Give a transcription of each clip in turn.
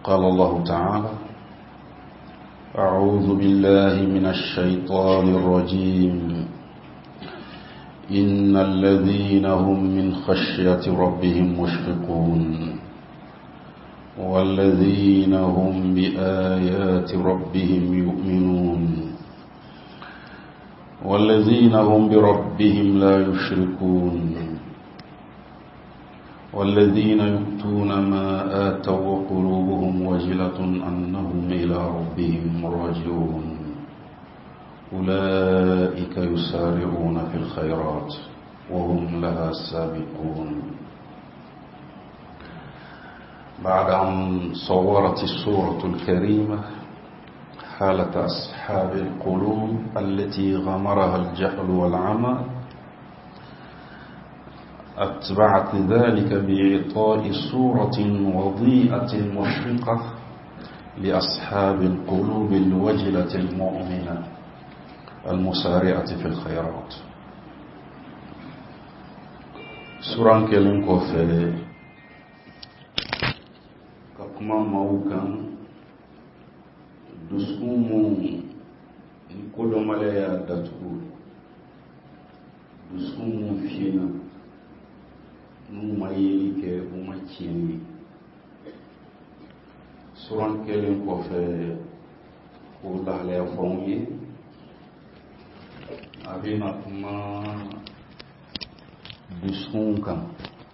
قال الله تعالى: أعوذ بالله من الشيطان الرجيم. إن الذين هم من خشية ربهم مشفقون والذين هم بآيات ربهم يؤمنون والذين هم بربهم لا يشركون والذين يؤتون ما آتوا وقلوبهم وجلة أنهم إلى ربهم راجعون أولئك يسارعون في الخيرات وهم لها سابقون. بعد أن صورت السورة الكريمة حالة أصحاب القلوب التي غمرها الجهل والعمى، أتبعت ذلك بإعطاء صورة وضيئة مشرقة لأصحاب القلوب الوجلة المؤمنة المسارعة في الخيرات. سورة كلمة كوفي كما موكا دسكومو نكولو ملايا داتكو دسكومو فينا نومايلي كي وماتيني. سورة كلمة كوفي والله لا يفهمني abina kuma duskun kan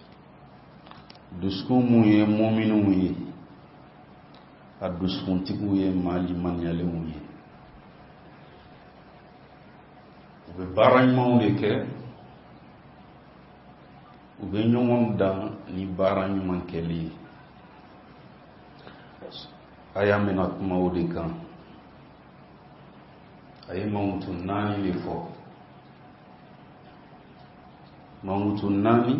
duskun mu ye mu'minu mu ye a duskun tigu ye mali manyale mu ye u bɛ baara ɲumanw de kɛ u bɛ ɲɔgɔn dan ni baara ɲuman kɛli ye. A y'a mɛna kuma o de kan. A ye mamutu naani de fɔ. Mamutu naani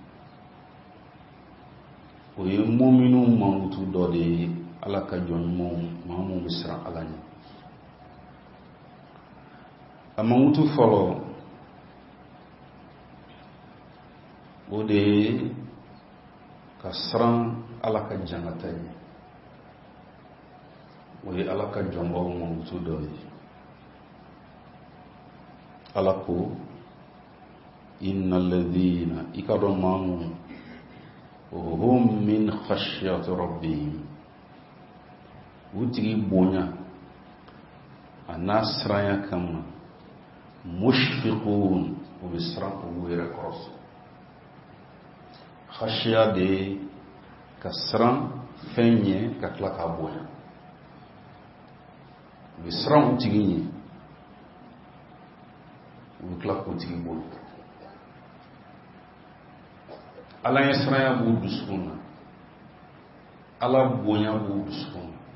o ye muminu mamutu dɔ de ye Ala ka jɔn ɲumanw maa mun bɛ siran Ala ɲɛ. A mamutu fɔlɔ o de ye ka siran Ala ka jannata ɲɛ. O ye Ala ka jɔnbaw mamutu dɔ ye. Ala ko: innal ladhina ikadamamu hum min khashyati rabbihim, utigi bonya anasraya kama mushfiqun ubisrafu wirakos. Khashya de kasran fenye katla ka bonya ubisran utigi ukla ko tigi bolo. Ala ye siranya b'u dusukun na, Ala bonya b'u dusukun na.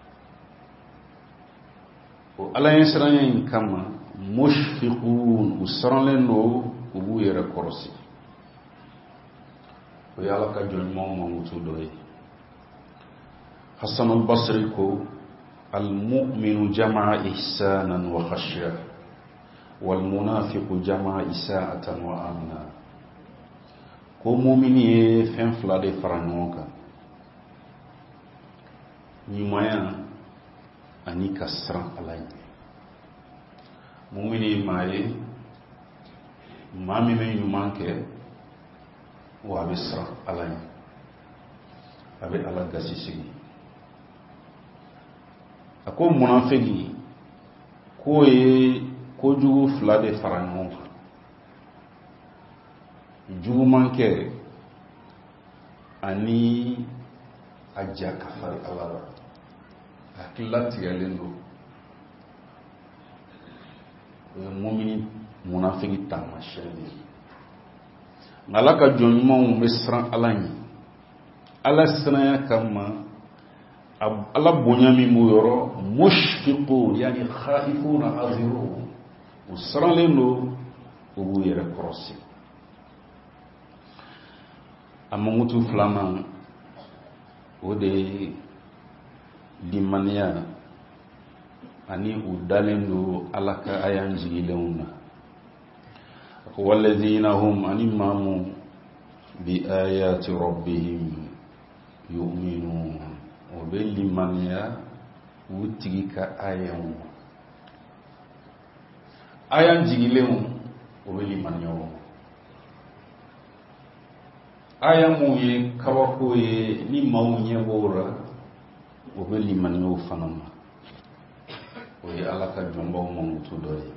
O Ala ye siranya in kama mushfiqun u siranlen do u b'u yɛrɛ kɔrɔsi. O ye Ala ka jɔn ɲumanw mamutu dɔ ye. Hasan al-Basri ko: al-mu'minu jama'a ihsanan wa khashya walmunafiqu jama'a isa'atan wa amna. Ko mu'mini ye fɛn fila de fara ɲɔgɔn kan: ɲumanya ani ka siran Ala ɲɛ. Mu'mini ye maa ye maa min bɛ ɲuman kɛ wa a bɛ siran Ala ɲɛ, a bɛ Ala gasi sigi. A ko munafiki k'o ye kojugu fila de fara ɲɔgɔn kan: juguman kɛ ani a ja ka fari Ala la. Hakilila tigɛlen do. O ye mumini munafiki taamasiyɛn de ye. Nka Ala ka jɔn ɲumanw bɛ siran Ala ɲɛ. Ala siranya kama Ala bonya min b'u yɔrɔ mushfiqun yani khaifuna azirun, u siranlen do u b'u yɛrɛ kɔrɔsi. A mamutu filanan o de ye limaniya ani u dalen do Ala ka ayan jigilenw na. والذين هم عن إمام بآيات ربهم يؤمنون o be limaniya u tigi ka ayan jigilenw o be limaniya o ayan mu ye kabako ye ni maaw ɲɛ b'ora o be limaniya o fana ma o ye Ala ka jɔnbaw mankutu dɔ ye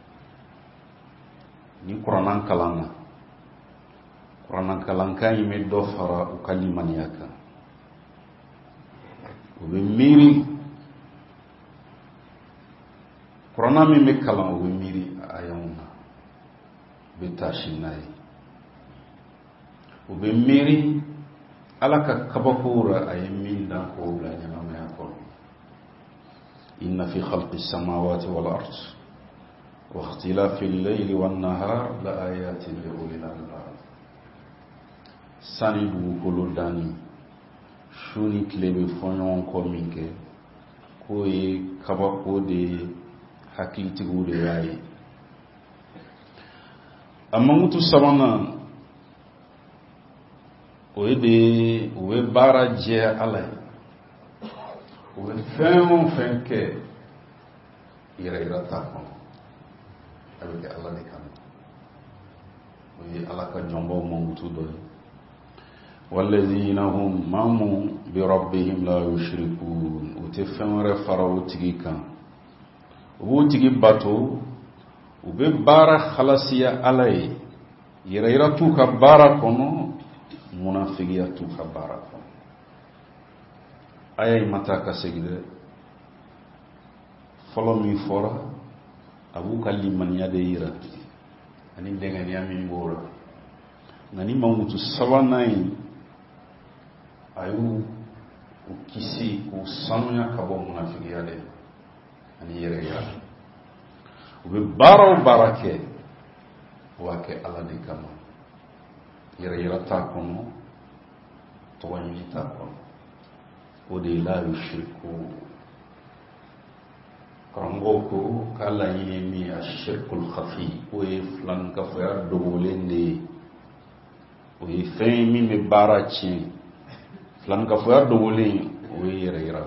ni kuranɛ kalan na kuranɛ kalankan in bɛ dɔ fara u ka limaniya kan o bɛ miiri kuranɛ min bɛ kalan o bɛ miiri a ayanw na u bɛ taasi n'a ye o bɛ miiri Ala ka kabako ra a ye min dan k'o bila ɲɛnamaya kɔnɔ inna fi khalqi samawati wal ard wa ikhtilafi al-layli wan nahar la ayatin li ulil albab sani dugukolo danni su ni tile bɛ fɔ ɲɔgɔn kɔ min kɛ k'o ye kabako de ye hakilitigiw de y'a ye a mankutu sabanan o ye baara jɛ Ala ye o bɛ fɛn o fɛn kɛ yɛrɛ t'a kɔnɔ a bɛ kɛ Ala de kama o ye Ala ka jɔnbaw mankutu dɔ ye والذين هم مامو بربهم لا يشركون وتفهم رفر وتجيكا وتجي باتو وببارة خلاصية عليه يريرتو كبارة كونو منافقياتو كبارة كونو أي متى كسجد follow me for abu kaliman yadeira ani dengan yamin bora nani mamutu sawanai ayu ukisi usanuya kabo munafiqiya de ani yere ya ube baro barake wake Ala de kama yere ta kono to wani ta kono o de la yushriku karangoko kala yini mi ashirkul khafi o e flan ka fa dogolende o e femi me barachi flan ka fa dogolende o e yere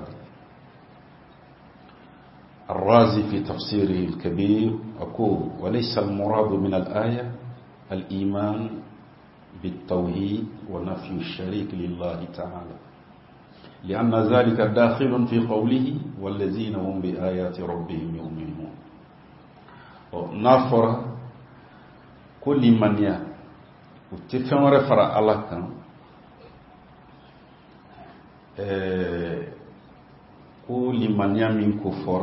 الرازي في تفسيره الكبير أقول وليس المراد من الآية الإيمان بالتوحيد ونفي الشريك لله تعالى لأن ذلك داخل في قوله والذين هم بآيات ربهم يؤمنون نافر كل من وتفهم رفر الله كان كل من من كفر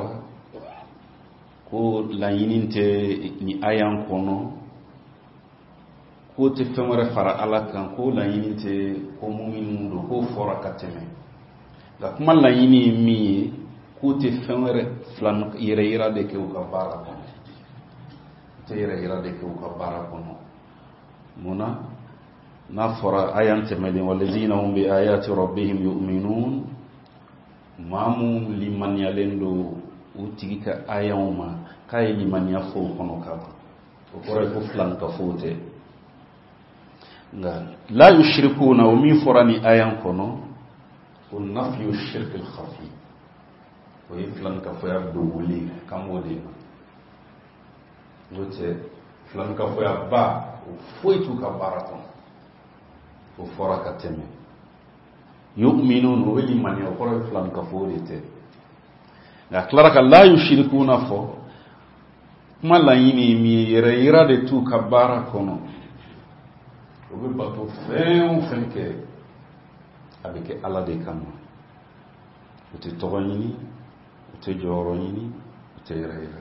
ko laɲini tɛ ni ayan kɔnɔ ko tɛ fɛn wɛrɛ fara Ala kan ko laɲini tɛ ko mu'minu do ko fɔra ka tɛmɛ nka kuma laɲini ye min ye ko tɛ fɛn wɛrɛ yɛrɛ yira de kɛ u ka baara kɔnɔ tɛ yɛrɛ yira de kɛ u ka baara kɔnɔ munna n'a fɔra ayan tɛmɛlen walladhina hum bi ayati rabbihim yu'minun maa mun limaniyalen do u tigi ka ayanw ma k'a ye limaniya fo kɔnɔ ka ban o kɔrɔ ye ko filan ka fo tɛ nka la yushrikuna o min fɔra ni ayan kɔnɔ o nafyu shirkil khafi o ye filan ka fɔya dogolen kan b'o de ma n'o tɛ filan ka fɔya ba o foyi t'u ka baara kɔnɔ o fɔra ka tɛmɛ yu'minun o ye limaniya o kɔrɔ ye filan ka fo de tɛ nka tilara ka la yushrikuna fɔ kuma laɲini mi yɛrɛ yira de t'u ka baara kɔnɔ o bɛ bato fɛn o fɛn kɛ a bɛ kɛ Ala de kama o tɛ tɔgɔ ɲini o tɛ jɔyɔrɔ ɲini o tɛ yɛrɛ yira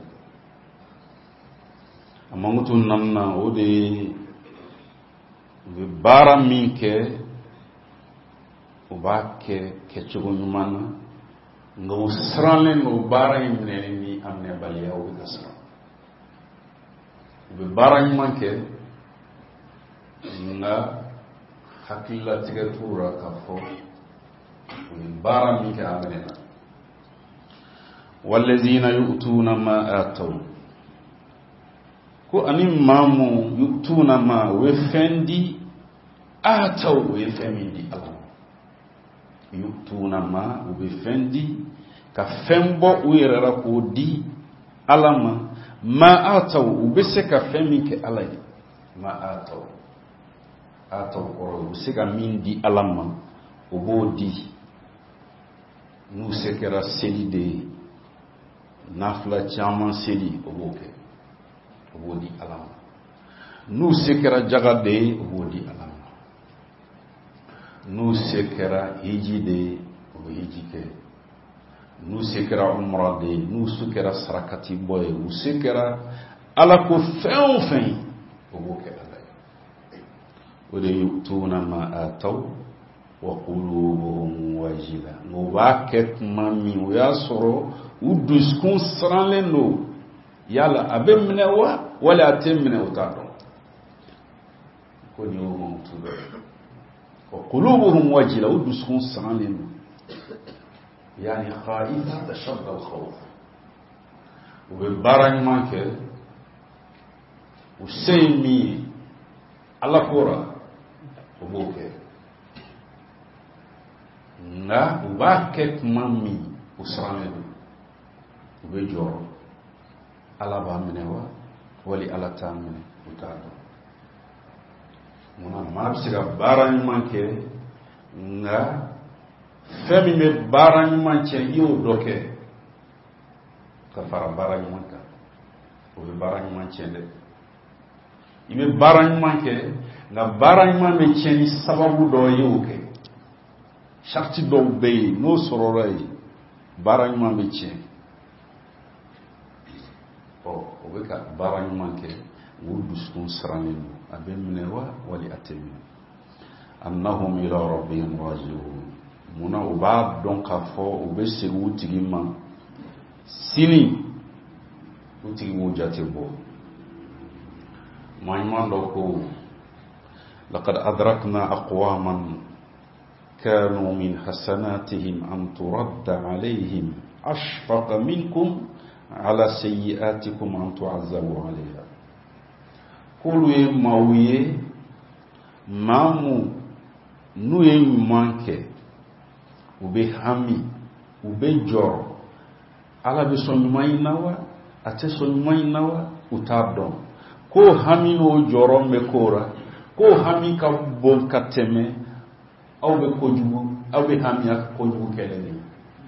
a mankutu naaninan o de ye u bɛ baara min kɛ o b'a kɛ kɛcogo ɲuman na nka o siranlen no baara in minɛni ni a minɛbaliya o bɛ ka siran u bɛ baara ɲuman kɛ nka hakililatigɛ t'u la k'a fɔ u ye baara min kɛ a minɛna walladhina yu'tuna ma ataw ko ani maa mun yu'tuna ma o ye fɛn di ataw o ye fɛn min di Ala yu'tuna ma ubifendi ka fembo uyerera ko di alama ma ataw ubese ka femi ke alay ma ataw ko ubese ka min di alama obodi nu sekera seli de nafla chaman seli obodi alama nu sekera jaga de obodi alama nu sekera hiji de hiji ke nu sekera umra de nu sekera sarakati boy nu sekera ala ko fen oboke ala wode yutuna ma ataw wa qulubuhum wajila no waket mami ya soro uduskun sranleno yala abemnewa wala atemne utado ko ni o mo tudo وقلوبهم وجلة ودسكون سرانين يعني خائفة أشد الخوف وبالبارن مانك وسيمي على كورة وبوك نا وباكت مامي وسرانين وبجور على بامنوا ولي على تامن وتادو muna mabsiga barani manke nga femi me barani manche yo doke ka fara barani manka o be barani manche de ime barani manke nga barani manme cheni sababu do yoke sharti do be no sororai barani manme cheni o be ka barani manke wuduskun sranenu abemnewa wali atemi annahum ila rabbihim raji'un muna uba don kafo ubese wutigima sini utigi wujatebo maimando ko laqad adrakna aqwaman kanu min hasanatihim an turadda alayhim ashfaqa minkum ala sayyi'atikum an tu'azzabu alayha kulu ye mawuye mamu nu ye manke ube hami ube joro ala be sonumai nawa ate sonumai nawa utardon ko hami no joro me kora ko hami ka bon kateme awbe kojugu awbe hami ak kojugu keleni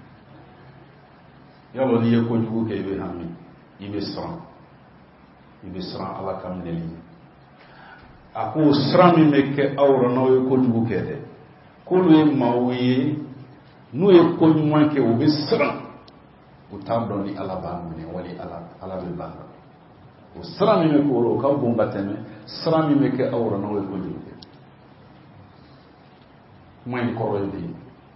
yalo ni ye kojugu ke be hami ibe sran ala kam neli ako srami meke awra no ye kojugu kede kulu ye mawuye nu ye konyuma ke obe sran utabdo ni ala bamune wali ala be banga o srami meke oro ka bomba teme srami meke awra no ye kojugu kede moy ko rendi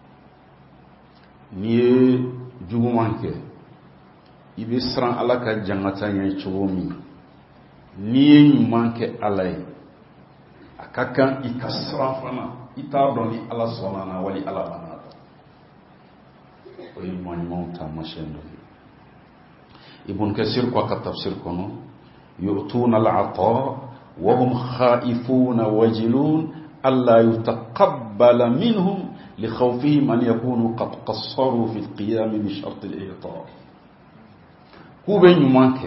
ni jugu manke ibe sran ala ka jangata nya chomi ni manke alay akakan ikasra fana itardoni ala sonana wali ala banata oyi monta mashendo ibn kasir ko ka tafsir kono yu'tuna al'ata wa hum khaifuna wajilun alla yutaqabbala minhum li khawfihim an yakunu qad qassaru fi al-qiyam bi shart al-i'ta kube nyumanke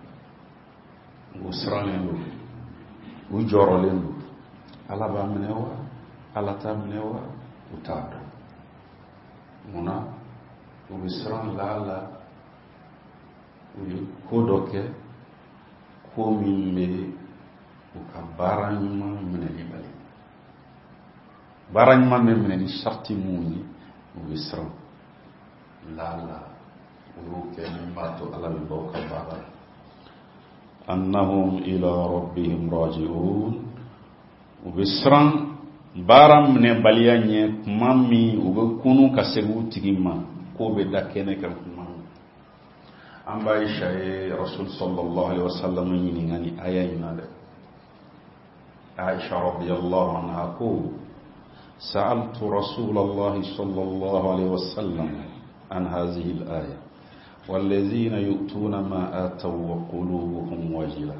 usranelo ujorolendo ala ba menewa ala ta menewa utado muna ubisran lala uli kodoke ko mimme ukabaranyuma meneli bali baranyuma meneli sharti muni ubisran lala uruke mimbato ala biboka baba annahum ila rabbihim raji'un ubisran baram ne baliyanye mami ube kunu kasegu tigima ko be dakene kan kuma amba Aisha Rasul sallallahu alaihi wasallam yini ngani aya inade Aisha radhiyallahu anha ko sa'altu Rasulullah sallallahu alaihi wasallam an hadhihi al-aya والذين يؤتون ما آتوا وقلوبهم وجلة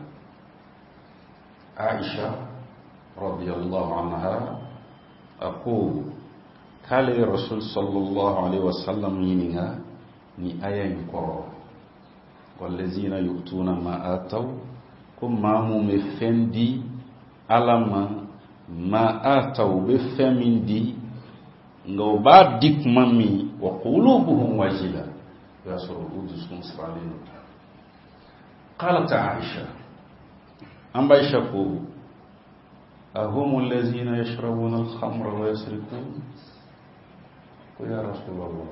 عائشة رضي الله عنها أقول kale rasul sallallahu alaihi wasallam yininga ni ayen ko wallazina yu'tuna ma ataw kum mamu me fendi alama ma ataw be femindi ngo ba dik mami wa qulubuhum wajila ya suru udusum salin qalat aisha amba aisha ko ahum allazina yashrabuna al-khamra wa yasrikun ko ya rasulullah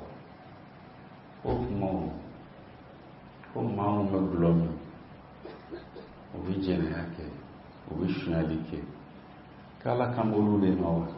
ko mamu maglomi o bi jene yake o bi shnalike kala kambolu de mawa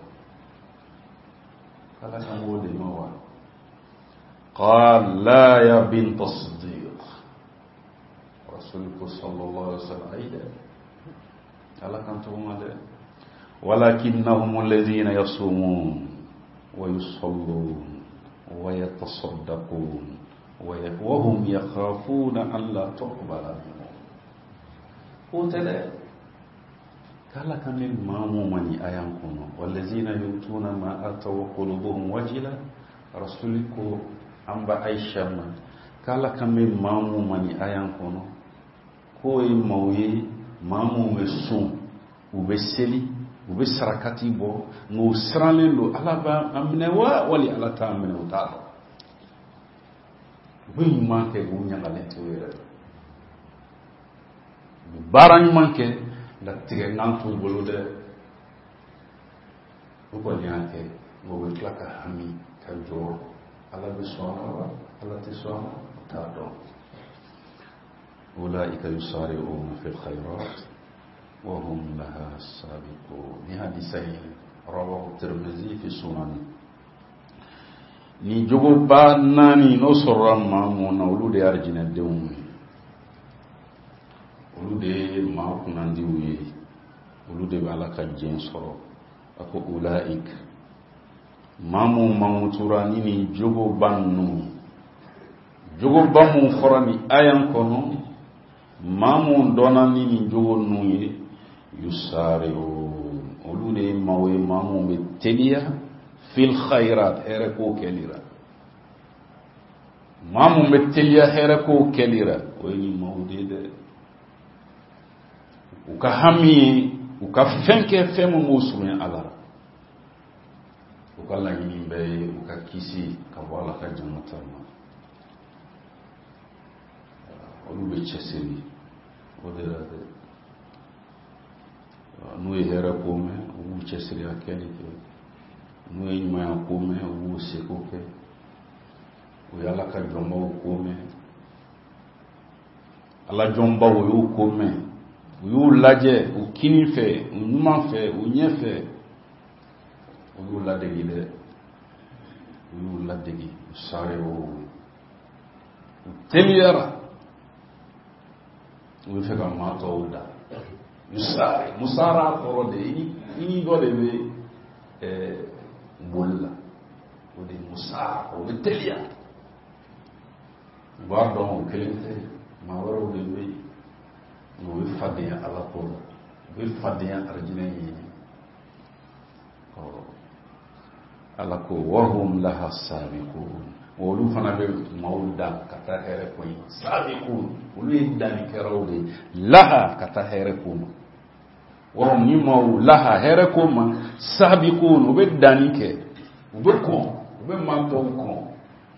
قال لا يا بنت الصديق رسولك صلى الله عليه وسلم أيضا ألا كنتم ولكنهم الذين يصومون ويصلون ويتصدقون وهم يخافون أن لا تقبل منهم قلت له kala kamil mamu mani ayan kuno wallazina yutuna ma ataw qulubuhum wajila rasuliko amba aisha man kala kamil mamu mani ayan kuno ko e mawye mamu mesu ubeseli ube sarakati bo no sranlendo alaba amne wa wali ala ta amne uta buy manke bu ñangale tewere baran manke la tige nantu bolude ko nyaake mo be klaka hami kan jo ala bi sona ala ti sona ta do ulaika yusari'una fil khairat wa hum laha sabiqun ni hadisai rawahu tirmidhi fi sunan ni jogo ba nani no sorama mo na ulude arjina dewum ulude ma kunandi wi ulude bala ka jen soro ako ulaik mamu mamuturani ni jogo bannu jogo bamu forani ayan kono mamu donani ni jogo nuye yusare ulude mawe mamu be teliya fil khairat ere ko kelira mamu be teliya ere ko kelira woni mawdede uka hami uka fenke femu musume ala uka la yimbe uka kisi ka wala ka jamatama olu be chesiri odera de nuye hera kome u chesiri akeni ke nuye nyuma kome u sekoke u yala ka jomba kome ala jomba u kome uyu laje ukini fe unyuma fe unyefe uyu ladegi de uyu ladegi usare o teliara uyu fe ka mato uda usare musara korode ini gode be bolla ode musara o telia guardo kelente mawaro de be no fadya ala ko be fadya arjina yi ko ala ko wahum laha sabiqun wolu fana be mawda kata here ko sabiqun wolu dani kerawde laha kata here ko wahum ni maw laha here ko ma sabiqun be dani ke be ko be manto ko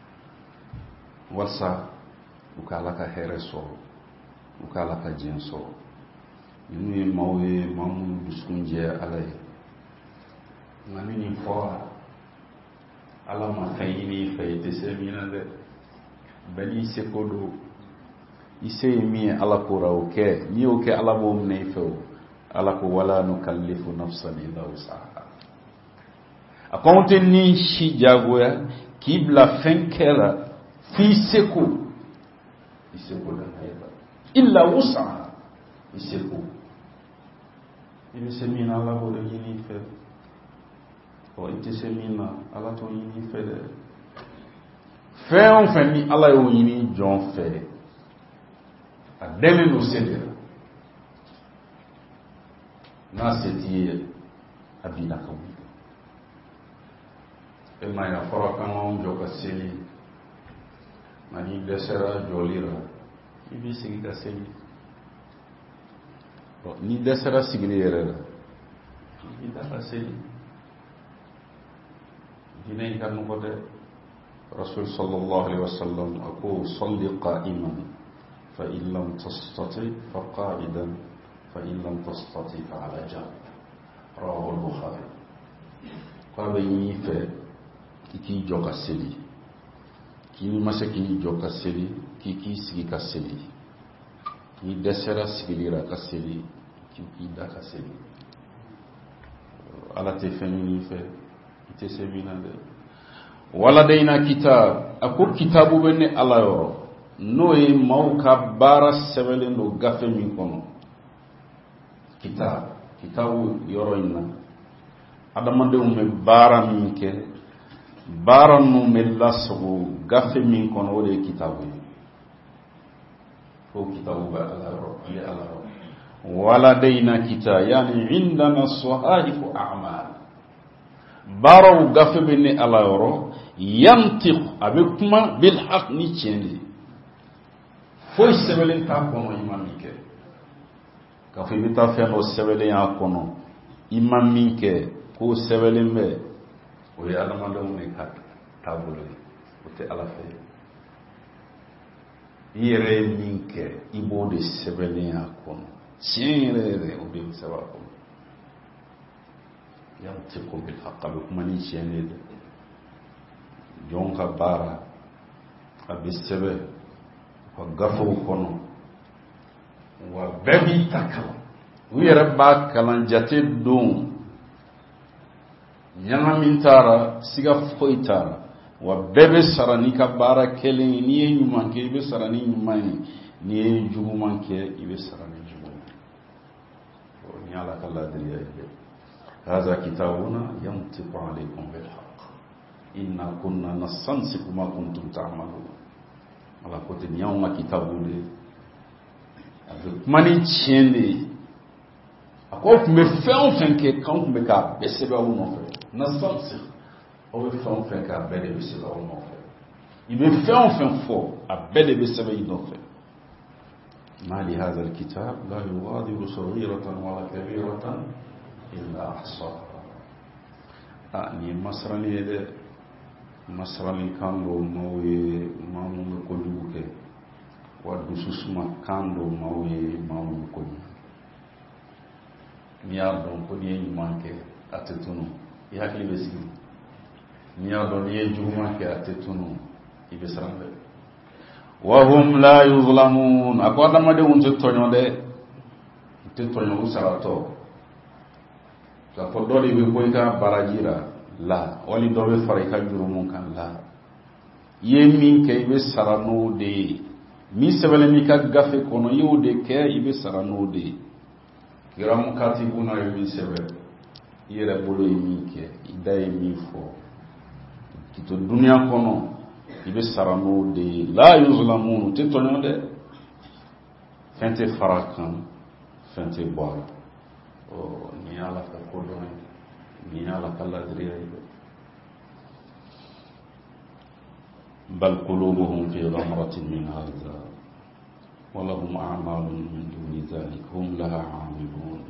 wasa ukala ka here so ukala ka jenso yunu mawe mamu dusunje alay ngani ni fo ala ma fayini fayte semina de bani sekodo ise mi ala ko rawke ni o ke ala bo ne fo ala ko wala nukallifu nafsan illa wusaha akonte ni shi jagoya kibla fenkela fi seko iseko da hayba illa wusaha iseko ini semina ala bo de yini fe o ite semina ala to yini fe de fe on fe ni ala yo yini jon fe adele no sede na seti abina kawu ma ya fɔra kan anw jɔ ka seli nka n'i dɛsɛra jɔli la i b'i sigi ka seli n'i dɛsɛra sigili yɛrɛ la i b'i da ka seli diinɛ in ka nɔgɔ dɛ rasul sallallahu alaihi wasallam a ko salli qa'iman fa in lam tastati fa qa'idan fa in lam tastati fa ala janb rawahu al-Bukhari k'a bɛ ɲini fɛ i k'i jɔ ka seli k'i ma se k'i jɔ ka seli k'i sigi ka seli n'i dɛsɛra sigili la ka seli k'i da ka seli ala tɛ fɛn ɲini fɛ i tɛ se min na dɛ waladayna kitab a ko kitabu bɛ ne ala yɔrɔ n'o ye maaw ka baara sɛbɛnlen don gafe min kɔnɔ kitabu yɔrɔ in na adamadenw bɛ baara min kɛ baara ninnu bɛ lasago gafe min kɔnɔ o de ye kitabu ye ko kitabu bɛ ala yɔrɔ o ye ala yɔrɔ waladayna kitab yani indana sahifu a'mal baaraw gafe bɛ ne ala yɔrɔ yantiq a bɛ kuma bil haq ni tiɲɛ de foyi sɛbɛnlen t'a kɔnɔ i ma min kɛ k'a fɔ i bɛ taa fɛn dɔ sɛbɛnlen y'a kɔnɔ i ma min kɛ k'o sɛbɛnlen bɛ o ye adamadenw de ka taabolo ye o tɛ ala fɛ i yɛrɛ ye min kɛ i b'o de sɛbɛnlen y'a kɔnɔ tiɲɛ yɛrɛ yɛrɛ o de bɛ sɛbɛn a kɔnɔ yantiqu bil haqq a bɛ kuma ni tiɲɛ de ye jɔn ka baara a bɛ sɛbɛn ka gafew kɔnɔ wa bɛɛ b'i ta kalan u yɛrɛ b'a kalan jate don ɲagamin taara siga foyi taara wa bɛɛ bɛ sara n'i ka baara kɛlen ye n'i ye ɲuman kɛ i bɛ sara ni ɲuman ye n'i ye juguman kɛ i bɛ sara ni juguman ye ni ala ka ladiriya ye هذا كتابنا ينطق عليكم بالحق إنا كنا نستنسخ ما كنتم تعملون ala ko ten y'anw ka kitabu de a bɛ kuma ni tiɲɛ de ye a ko aw tun bɛ fɛn o fɛn kɛ k'anw tun bɛ k'a bɛɛ sɛbɛn aw nɔfɛ nastansikh aw bɛ fɛn o fɛn kɛ a bɛɛ de bɛ sɛbɛn aw nɔfɛ i bɛ fɛn o fɛn fɔ a bɛɛ de bɛ sɛbɛn i nɔfɛ ما لهذا الكتاب لا يغادر صغيرة ولا كبيرة إلا أحصاها ni masrani ye dɛ masrani kan do maaw ye maa mun bɛ kojugu kɛ wa dususuma kan do maaw ye maa mun bɛ kojugu n'i y'a dɔn ko n'i ye ɲuman kɛ a tɛ tunu i hakili bɛ sigi n'i y'a dɔn n'i ye juguman kɛ a tɛ tunu i bɛ siran dɛ wa hum la yuzlamun a ko adamadenw tɛ tɔɲɔ dɛ u tɛ tɔɲɔ u saratɔ k'a fɔ dɔ de bɛ bɔ i ka baraji la wali dɔ bɛ fara i ka jurumu kan la i ye min kɛ i bɛ sara n'o de ye min sɛbɛnlen b'i ka gafe kɔnɔ i y'o de kɛ i bɛ sara n'o de ye kiramu katibuna ye min sɛbɛn i yɛrɛ bolo ye min kɛ i da ye min fɔ k'i to duniya kɔnɔ i bɛ sara n'o de ye la yuzlamun u tɛ tɔɲɔ dɛ fɛn tɛ fara kan fɛn tɛ bɔ a la ni ala ka kodɔn ni ala ka ladiriya ye bal qulubuhum fi ghamratin min hadha wa lahum a'malun min duni dhalik hum laha 'amilun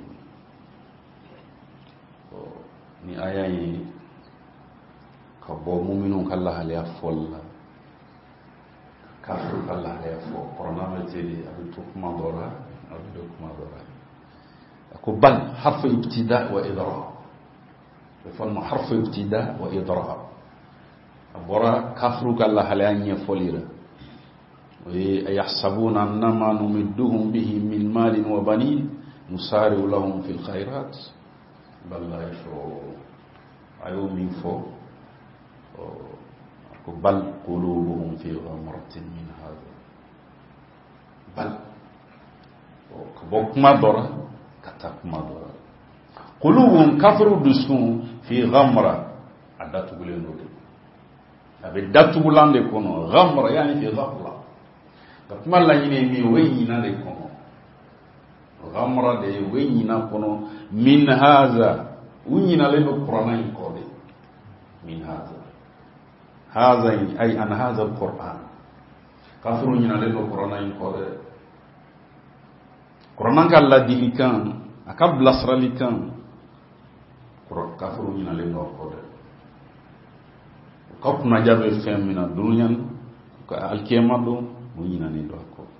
ni aya yi ka bɔ mu'minun ka lahalaya fɔli la kafir ka lahalaya fɔ kɔrɔna bɛ teli a bɛ to kuma dɔ la a bɛ to kuma dɔ la بل حرف ابتداء وإضراب فالم حرف ابتداء وإضراب أبورا كفرك الله لأن يفوليرا ويحسبون أنما نمدهم به من مال وبنين نسارع لهم في الخيرات بل لا يشعرون أيوم ينفو بل قلوبهم في غمرة من هذا بل بكما ضرر katakuma qulubun kafru dusun fi ghamra adatugulen do abe datugulan de kono ghamra yani fi ghafla kuma la nyine mi weyina de kono ghamra de weyina kono min hadha unyina le no qur'ana ko de min hadha هذين أي عن هذا القرآن كافرون ينالين القرآن ينقضي القرآن كالله دي كان أكبر لسر لكان كافرون ينالين القرآن كفنا جاب فهم من الدنيا الكيما دو وينالين القرآن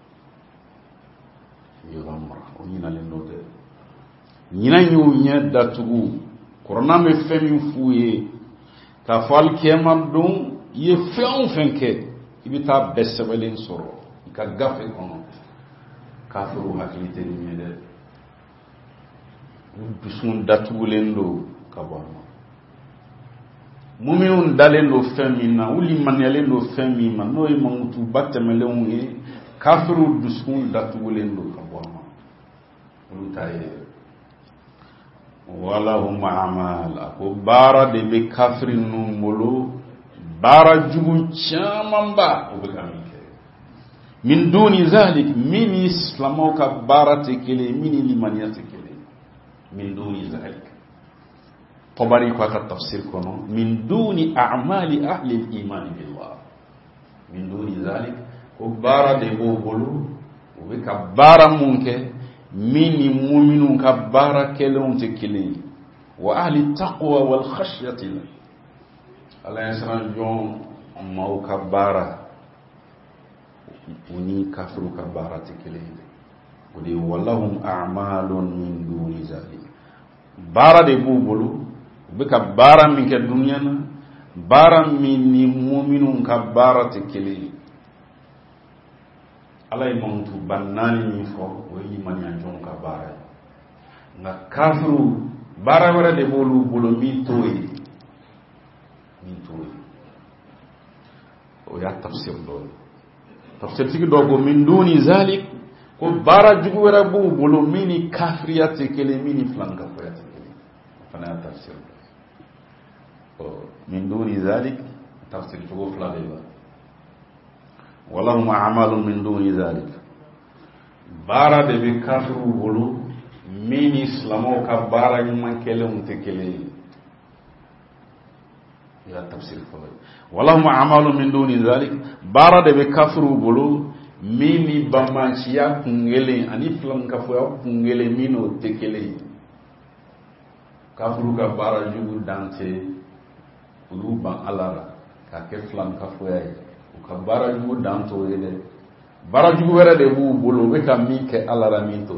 يغمر وينالين القرآن ينالين يدتغو القرآن بفهم يفوي كفال كيما دو يفهم فنكي ibita besebelen soro ka gafe kono kafiru hakilite ni mede dusun datugulen do kabama muminun dalen do femina uli manelen do femina no e mamutu batemelen wi kafiru dusun datugulen do kabama utaye wala hum amal ko bara de be kafirin numolo bara jugu chamamba obekamike min duni zalik min islamo ka bara tekele min limaniyate kele min duni zalik tabari ko ka tafsir kono min duni a'mali ahli al-iman billah min duni zalik ko bara de bobolo obeka bara munke min mu'minun ka bara kelon tekele wa ahli taqwa wal khashyati Allah yasran jon mau kabara uni kafiru kabara tikele udi wallahum a'malun min duni zalik bara de bubulu be kabara min ke dunya na bara min ni mu'minun kabara tikele Allah imuntu banani ni fo o yimani jon kabara na kafiru bara wara de bolu bulu mi toyi ya tafsir do tafsir tigi dogo min duni zalik ko bara jugu wera bu bolo mini kafriyate kele mini flanka koyate kele fana tafsir o min duni zalik tafsir jugo flade ba walahum a'malun min duni zalik bara de be kafru bolo mini islamo ka bara nyman kele unte kele ya tafsir fulay walahum a'malun min duni zalik bara de be kafru bolo mini bamanchiya kungele ani flanka fo kungele mino tekele kafru ka bara jugu dante uluban alara ka ke flanka fo ay ka bara jugu danto yede bara jugu wera de bu bolo be ka mi ke alara minto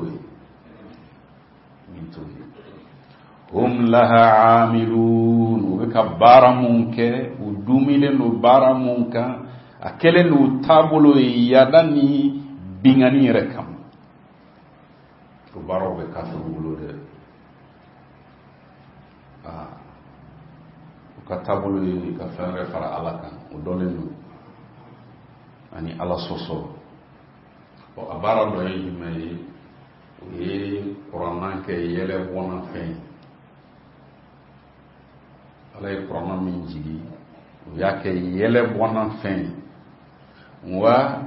hum laha amilun ka bara munke udumile no bara munka akele no tabulo yadani bingani rekam ko baro be kafulo de ka tabulo ka fere fara alaka udole no ani ala soso o abara do yimay e qur'an ke yele wona fe alay qur'an min jigi yake yele bona fin wa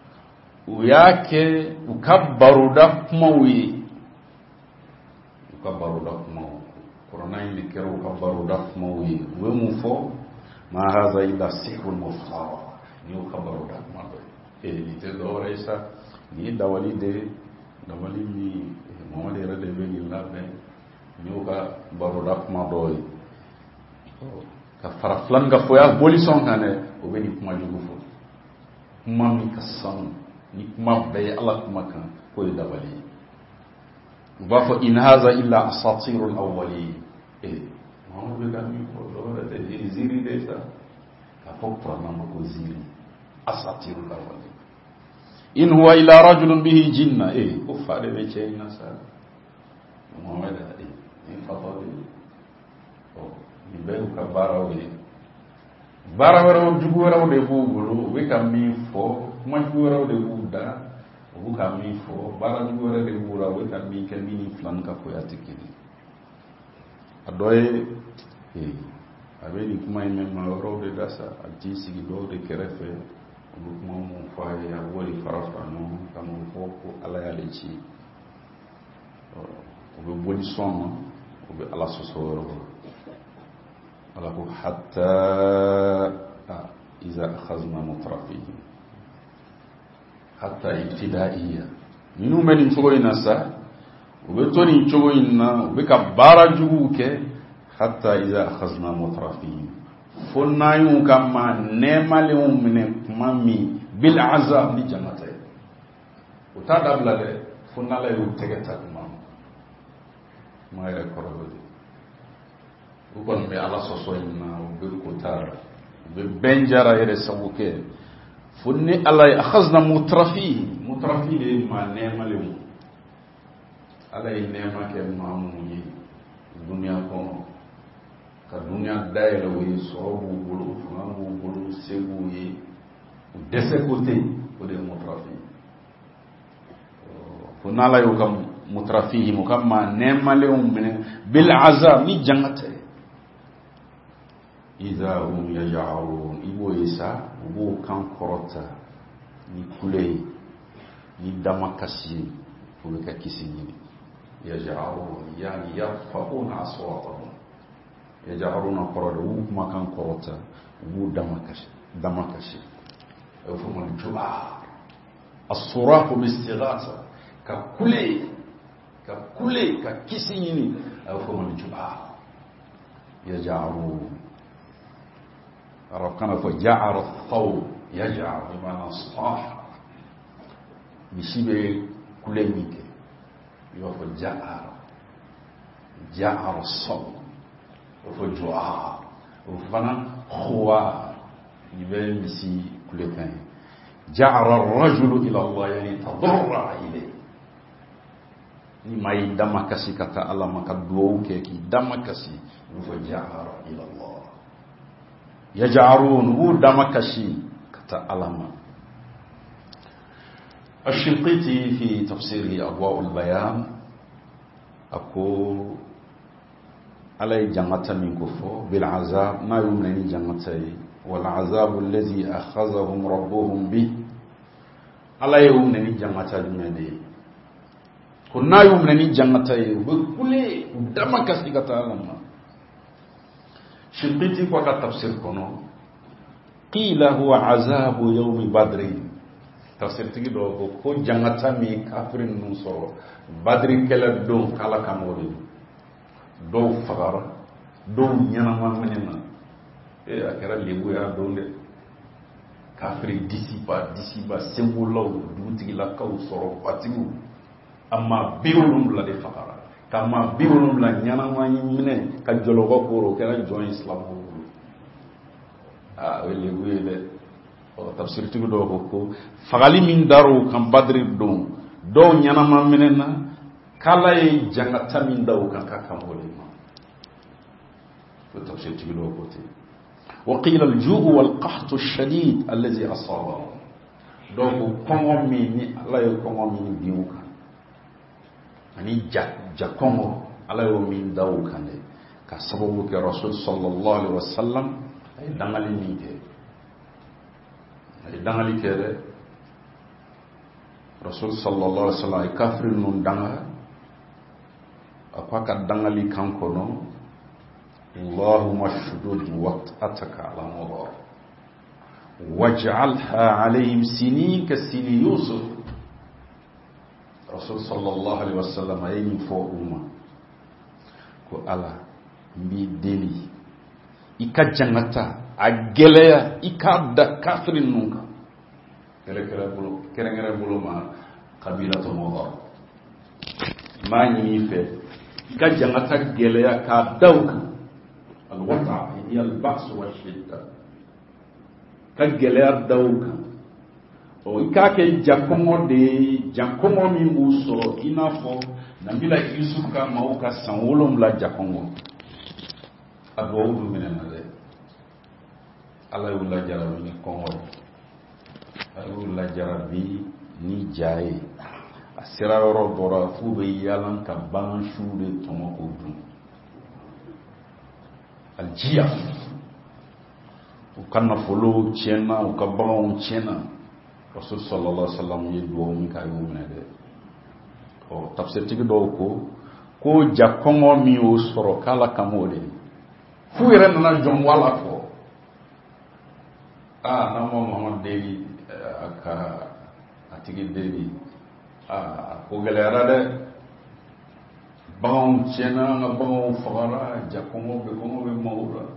yake ukabbaru da kuma wi ukabbaru da kuma qur'an ni kero ukabbaru da kuma wi we mu fo ma haza illa sihrun muftara ni ukabbaru da kuma e ni te do resa ni dawali mi mo de rede be ni labbe ni ukabbaru da kuma doy ka fara flanga foya bolison kane o beni kuma jugo fo kuma mi kasan ni kuma bay Allah kuma kan ko da bali ba fa in hadha illa asatirul awwalin mo be ga mi ko do da de ziri de sa ka fo prana ko ziri asatirul awwalin in huwa illa rajulun bihi jinna o fa de be cheyna sa mo da ni fa be ka barawo jugu warawo de bugulu we ka mi fo ma jugu warawo de buda o ka mi fo bara jugu warawo de bura we ka mi ke mini flan ka ko yatikini adoye abeni kuma ime ma warawo de dasa ati sigi do de kerefe o kuma mo fa ya wori farafa no kamo fo ko ala ya lechi o be boni son o be ala so so ala ko hatta إذا أخذنا مترفيهم حتى ابتدائية منو من شغلنا سا وبتوني شغلنا وبكبارا جوك حتى إذا أخذنا مترفيهم فنايو كما نمالهم من مامي بالعذاب لجنته وتعب لا فنا لا يتكتك ما يكره ukon be ala soso inna be kotar be benjara yere sabuke funni ala akhazna mutrafi le ma nema le ala nema ke mamu yi dunya ko ka dunya daira wi sobu bulu fangu bulu segu yi dese kote ko de mutrafi funna la yukam mutrafihi mukamma nema le bil azab ni jangate إذا هم يجعرون إبو إيسا وبو كان كروتا ni kule ni damakasi kuweka kisini yaj'alun yani yarfa'una aswatahum yaj'aluna qaradu makan korota wu damakasi fuma jubar as-suraq bistighatha ka kule ka kisini fuma jubar yaj'alun ربنا فجعر الثوب يجعر بمعنى الصاح بشبه كل ميك يوفى جعر الصوب وفى جعار وفنا خوار يبين بسي كل كان جعر الرجل إلى الله يعني تضرع إليه ما يدمكسي كتا الله ما كدوك كي دمكسي وفى جعر إلى الله يجعرون هو دمكشي كتألم. الشنقيطي في تفسيره أضواء البيان أقول علي جنة من كفو بالعذاب ما يمنعني جنتي والعذاب الذي أخذهم ربهم به علي يمنعني جنة المدي كنا يمنعني جنتي بكل دمكشي كتألم. شنقيطي وقت تفسير كنو قيل هو عذاب يوم بدر تفسير تيجي دو كو جانغاتا مي كافرين نصر بدر كلا دو كلا كاموري دو فغار دو نيانا مننا akera lebu ya dole kafiri disipa sembolo dutigi la kaw soro patigu amma biwulum la de fakara kama biwulum la nyana wani mine ka jologo koro kera join islam lebu yele o tafsir tigu do ko fagali min daru kam badri do nyana ma mine na kala e jangata min daw kan ka kamole ma to tafsir tigu do ko te وقيل الجوع والقحط الشديد الذي أصابه دوكو كونغو ميني الله يكونغو ميني بيوكا يعني جا كونغو الله يومين داوكا كسببك رسول صلى الله عليه وسلم أي دنغالي ميكي أي دنغالي كده رسول صلى الله عليه وسلم كافر نون دنغا أقوى دنغالي كانكونو اللهم اشدد وطأتك على مضار واجعلها عليهم سنين كسني يوسف رسول صلى الله عليه وسلم يمين فوق أمة كألا ميدلي إكا جنتا أجليا إكا دا كافر نونكا كرا بلو ما قبيلة مضار ما يميفه إكا جنتا جليا كادوكا الوضع هي البأس والشدة كجلار دوكا او ikake jakongo de jakongo mi muso inafo na bila Yusuf ka mauka sanwolo mla jakongo adwudu minena de ala wala jarabi ni kongo ala wala jarabi ni jaye asira ro bora fu be yalan ka ban shude tomoko dum aljiya ukana folo chena ukabao chena rasul sallallahu alaihi wasallam yedo mi kayo menede o tafsir tigi do ko jakongo mi o soro kala kamode fu yere na jom wala ko nama Muhammad Devi aka atigi Devi ko gɛlɛyara dɛ baganw tiɲɛna an ka baganw fagara jakɔngɔ bɛ maaw la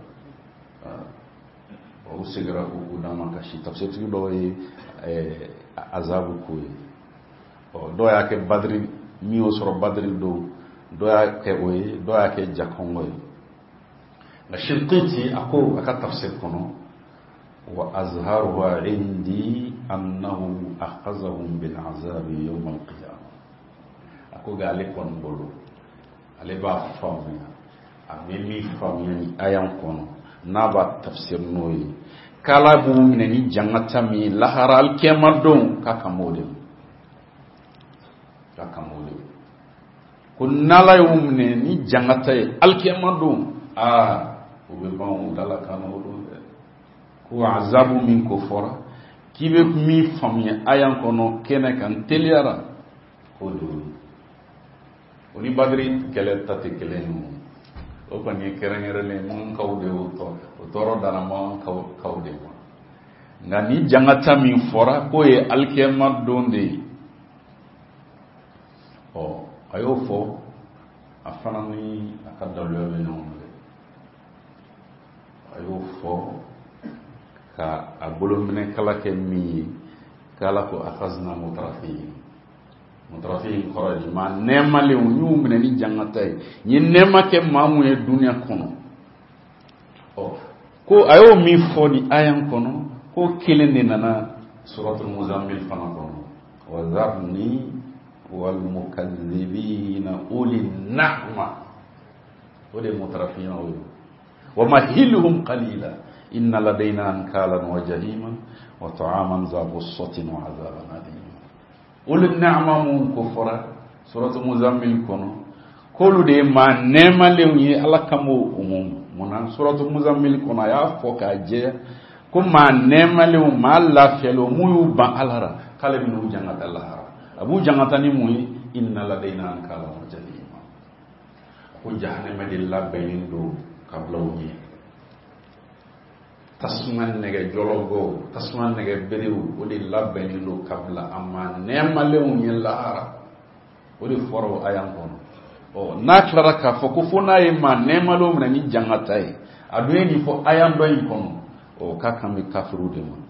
o segira k'u d'a ma kasi tafsirtigi dɔw ye azabu k'o ye dɔw y'a kɛ badiri min y'o sɔrɔ badiri don dɔw y'a kɛ o ye dɔw y'a kɛ jakɔngɔ ye nka Shinqiti a ko a ka tafsir kɔnɔ wa azharuha indi annahu akhazahum bil azabi yawm al qiyamah a ko ga ale kɔni bolo ale b'a faamuya a bɛ min faamuya ni ayan kɔnɔ n'a b'a tafsir n'o ye k'ala b'u minɛ ni jangata min lahara alikiyama don k'a kan b'o de ko n'ala y'u minɛ ni jangata ye alikiyama don o bɛ ban o dala kan o don dɛ ko azabu min ko fɔra k'i bɛ min faamuya ayan kɔnɔ kɛnɛ kan teliyara o don o ni badiri kɛlɛ ta tɛ kelen ye o kɔni ye kɛrɛnkɛrɛnlen mun kaw de o tɔɔrɔ dara man kaw de ma nka ni jangata min fɔra k'o ye alikiyama don de ye a y'o fɔ a fana ni a ka dawuya bɛ ɲɔgɔn fɛ a y'o fɔ ka a bolominɛkala kɛ min ye k'ala ko akhazna mutrafiyin kɔrɔ ye maa nɛɛmalenw n y'u minɛ ni jangata ye n ye nɛɛma kɛ maa mun ye duniya kɔnɔ ko a y'o min fɔ ni ayan kɔnɔ ko kelen de nana suratul muzammil fana kɔnɔ wa zarni wal mukazzibina uli na'ma o de mutrafiyin o ye wa mahilhum qalila inna ladayna ankalan wa jahiman wa ta'aman za ghussatin wa azaban alim uli na'ma mun ko fora suratul muzammil kono kolu de ma nema lew yi ala kamo muna suratul muzammil kono ya fo ka je ko ma nema lew ma la felo mu ban alara kala binu jannata allah abu jannata ni mu inna ladayna ankalan wa jahiman ko jahannama de labbayin do kabla woni tasman nege jologo tasman nege berew o de labbayin do kabla amma nemalew ni lahara o de foro ayan kono na klara ka fo ko fona e ma nemalo mna ni jangata e aduye ni fo ayan do yi kono ka kami kafiru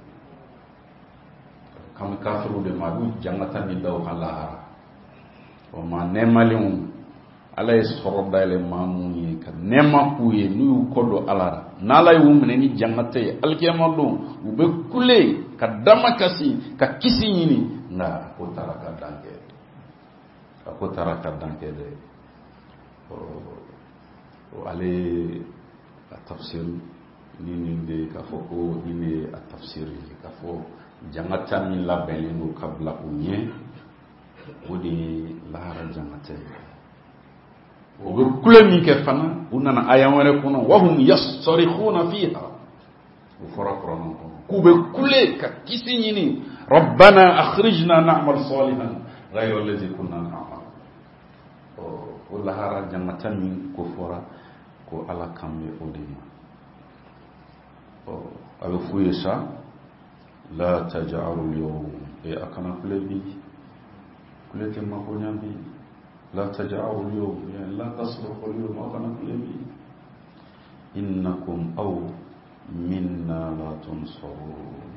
de ma du jangata ni daw lahara ma nemalew ala ye sɔrɔ dayɛlɛ maa mun ye ka nɛɛma k'u ye n'u y'u kɔ don ala la n'ala y'u minɛ ni jannata ye alikiyama don u bɛ kule ka dama kasi ka kisi ɲini nka a ko taara ka dan kɛ dɛ ale a tafsir ni nin de k'a fɔ ko nin de ye a tafsir ye k'a fɔ jannata min labɛnlen don ka bila u ɲɛ o de ye lahara jannata ye o bɛ kule min kɛ fana u nana ayan wɛrɛ kɔnɔ wahum yastarihuna fiha o fɔra kuranɛ kɔnɔ k'u bɛ kule ka kisi ɲini rabbana akhrijna na'mal salihan ghayra allazi kunna na'mal o lahara jannata min ko fɔra ko ala kan bɛ o de ma a bɛ f'u ye sa la taj'alu al-yawm a kana kule bi kule tɛ makoɲa bi لا تجعوا اليوم يعني لا تصرفوا اليوم أغنى اليمين إنكم أو منا لا تنصرون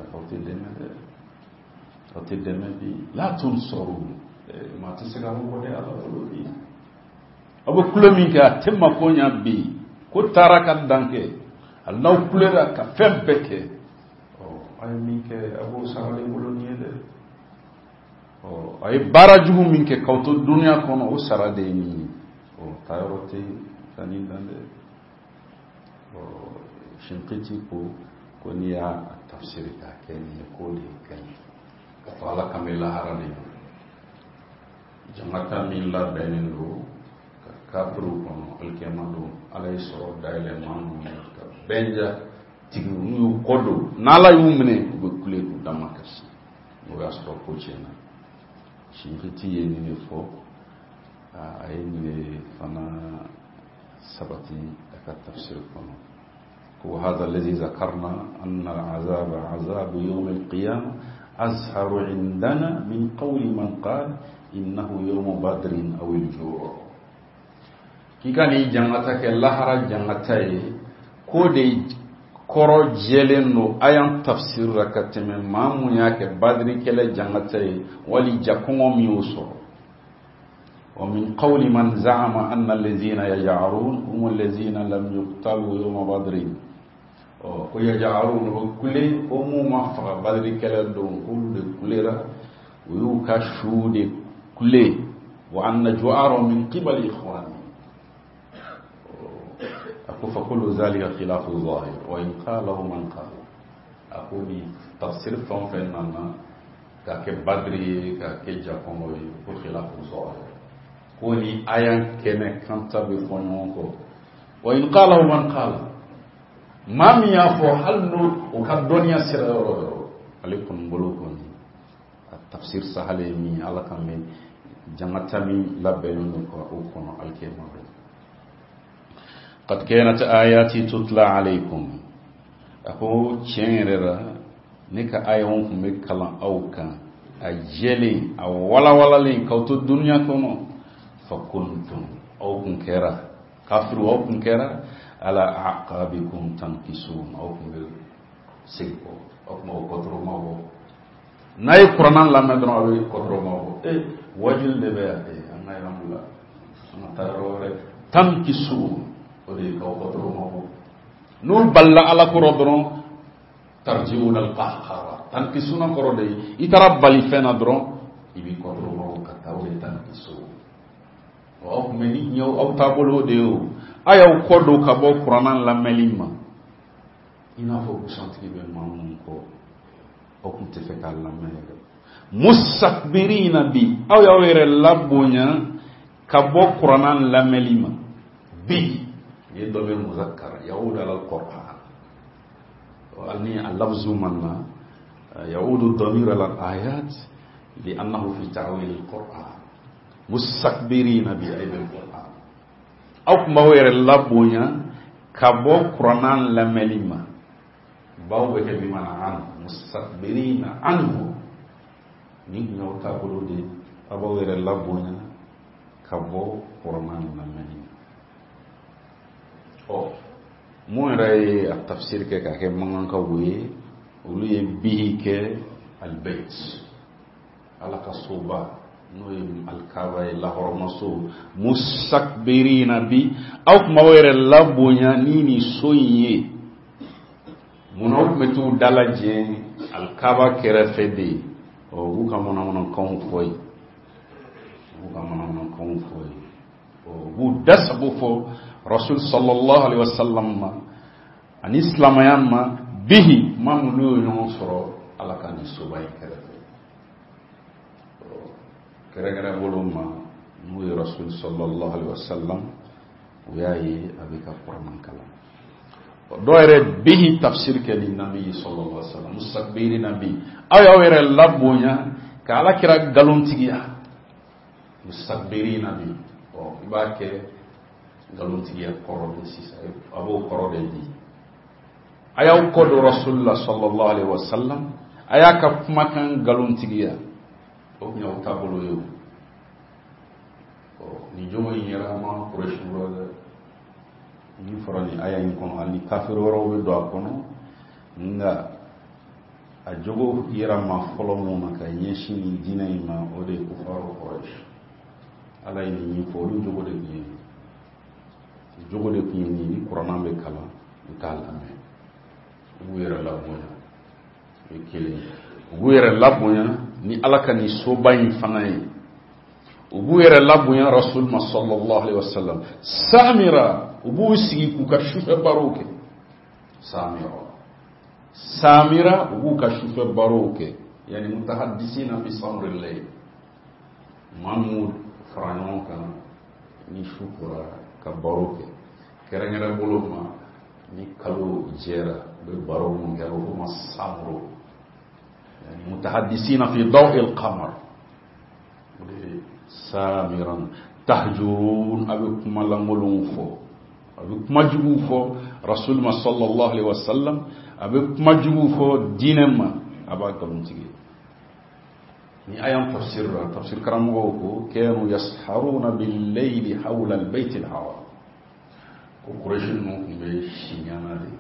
أو تدمدي لا تنصرون ما تسرعوا ولا على ولودي أبو كل منك تم كونيا بي كتارا كدانك الله كل رك فم بك أي منك أبو سالي ولوني ay barajugu min ke kawto dunya kono o sarade ni tayrote tanin dande Shinqiti ko ni ya tafsir ka keni ko de kan ka ala kamila harani jamata min la benendo ka kafru kono alkema do alay so daile manu ka benja tigu nu kodo nala yumne ko kule du damakas mo gasto ko chena Shinqiti ye ni fo ay ni fana sabati aka tafsir kono ko وهذا الذي ذكرنا أن العذاب عذاب يوم القيامة أزهر عندنا من قول من قال إنه يوم بدر أو الجوع كيكاني جنغتك اللهرة جنغتاي كودي كورو جيلنو أيام تفسير ركتم مامو ياك بدر كلا جنغتاي ولي جاكومو ميوسو ومن قول من زعم أن الذين يجعرون هم الذين لم يقتلوا يوم بدر ويجعرون كل هم مفر بدر كلا دون كل را ويكشود كل وأن جوار من قبل إخوانه فكل ذلك خلاف الظاهر وإن قاله من قال أقول تفسير فنفننا كبدري كجاكوموي خلاف الظاهر كوني آيان كما كانت بفنونكو وإن قاله من قال ما ميافو حلو وكالدنيا سرعو عليكم بلوكم التفسير سهل مي على كمين جمعتمي لبنونكو أوكونا الكيما قد كانت آياتي تتلى عليكم أقول تشينرا نكا آيون مكلا أوكا أجلي أو ولا لين كوتو الدنيا كونو فكنتم أو كنكرا كافر أو كنكرا على أعقابكم تنكسون أو كنكرا سيكو أو كنكرا ماو ناي قرآن لما دنوا كنكرا ماو وجل دبيا أنا يرملا أنا ترى تنكسون ودي كنكرا ماو نور بلا على كرودرون ترجعون القهقرة تنكسون كرودي يترى بالي فينا درون يبي كنكرا ماو كتاولي تنكسون أو مني نيو أو تابلو ديو أيو كودو كابو قرآن لمليما إنا فوق سنتي بمامونكو أو كنت فكر لمليما مستكبرين بي أو يوير لابونيا كابو قرآن لمليما بي يدوم المذكر يعود على القرآن وأني اللفظ منا يعود الضمير على الآيات لأنه في تعويل القرآن مستكبرين بأيب القرآن أو كموير اللابونيا كابو قرآن لمليما باوبك بمعنى عنه مستكبرين عنه نيجنو تابلو دي أبوير اللابونيا كابو قرآن لمليما أو مو رأي التفسير كأكيد معنى كوي ولي به كالبيت على كصوبا نويم الكعبة الله رمسو مستكبرين بي أو كموير اللابونيا نيني سويني منوك متو دالاجين الكعبة كرفدي أو كمونا منا كونفوي أو دسبو فو رسول صلى الله عليه وسلم أن إسلام ياما به ما ملو ينصر على كان سوباي كرفدي kira-kira boloma nuyi rasul sallallahu alaihi wasallam uyayi abika qur'an kala doere bihi tafsir ke li nabi sallallahu alaihi wasallam mustakbiri nabi ayawere labunya kala kira galuntigiya mustakbiri nabi o ibake galuntigiya korode sisa abo korode di ayaw ko do rasulullah sallallahu alaihi wasallam ayaka kuma kan galuntigiya o nyaw tabolo yo ni jomo yera ma quraish wala ni farani aya in kono ali kafir woro be do akono nga a jogo yera ma folo mo maka yeshi ni dinay ma o de ko faro quraish ala ni folo jogo de ni qur'an be kala tal ame wera la bonya e kele wera la bonya ni alaka ni sobayin fanaye ubu yere labunya rasul sallallahu alaihi wasallam samira ubu sigi ku ka shufe baroke samira ubu ka shufe baroke yani mutahaddisina fi samril layl mamud franon kana ni shukura ka baroke kerengere boloma ni kalo jera be baro mun galo ma samro متحدثين في ضوء القمر سامرا تهجرون أبكم لملون فو abe kuma jugu fo rasul ma sallallahu alaihi wasallam abe kuma jugu fo dinema aba kalun tigi ni ayam tafsir karamogo ko kanu yasharuna bil layli hawla al bayt al haram ko quraish no be shinyana de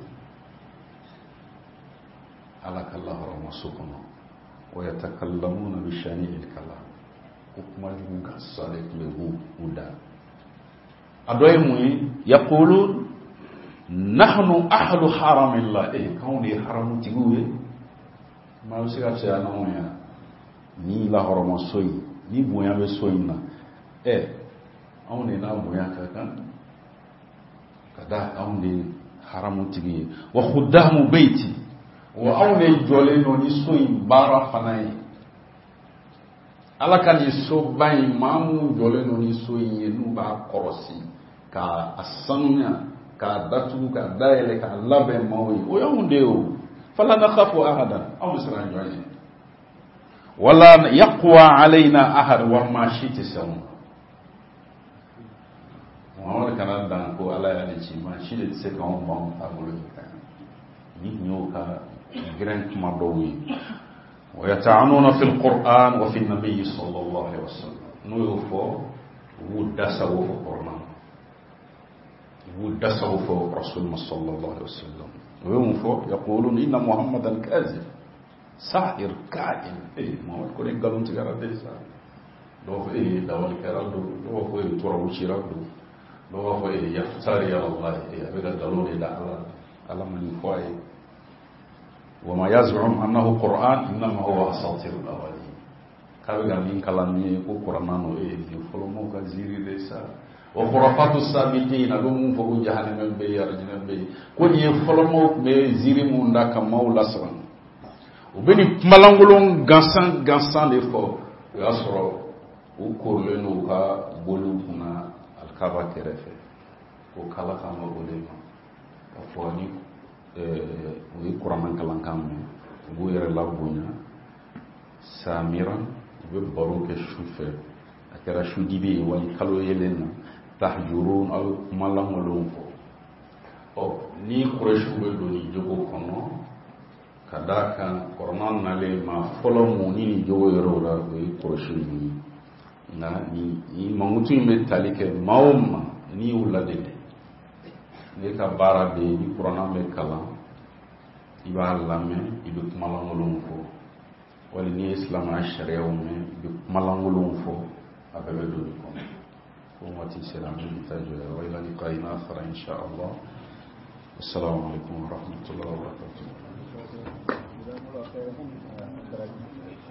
ala kallahu ramasukuno wa yatakallamuna bi shani al kalam ko kuma jugu gasale ko uda adoy muy yaqulun nahnu ahlu haramillah kawni haramu tiguwe ma usiga cha na moya ni la horomo soyi ni bonya be soyina awne na bonya kada awne haramu tigi wa khuddamu baiti wa awne jole no ni soyi bara fanai alaka ni so bai mamu jole no ni soyi nu ba korosi ka asanya ka datu ka daile ka labe mawi o yawunde o fala nakhafu ahadan aw sran jole wala yaqwa alaina ahad wa ma shiti sawu wala kana dan ko ala ya ci ma shi de se kan bon abulu ni nyoka grand madowi wa yata'anuna fil qur'an wa fi an-nabiy sallallahu alaihi wasallam no yufo wudasawu fo qur'an wudasawu fo rasul sallallahu alaihi wasallam wa yufo yaqulun inna muhammadan kazib sahir kain mo ko le galon tigara de sa do dawal karado do ko toro chirado do ko yaftari ya allah be da dalone da allah alam ni foi wa ma yaz'um annahu qur'an inma huwa asatirul awwalin kaga min kalami ko qur'ano di folomo ka ziri de sa wa khurafatu sabiqina do mun fo jahannam be yarjina be ko ni folomo be ziri mun da ka maula san ubeni malangolon gansan de fo ya soro o korle no ka bolu kuna alkaba kerefe ko kala kama bolema ka fo ni wi kuraman kalankam bu yere labunya samiran be baro ke shufe akara shudibe wali kalo yelena tahjurun al malangolon fo o ni quraish be doni jogo kono kada kan korona nale ma folo mu ni jogo yoro la be quraish ni na ni mangutu me talike mauma ni ulade ne ka bara be ni korona me kala iba lame ibe malangolon fo wala ni islam na sharia me ibe malangolon fo ababe do ko mati selam ni tajo wa ila liqaina akhara insha Allah. Assalamu alaikum wa rahmatullahi wa barakatuh.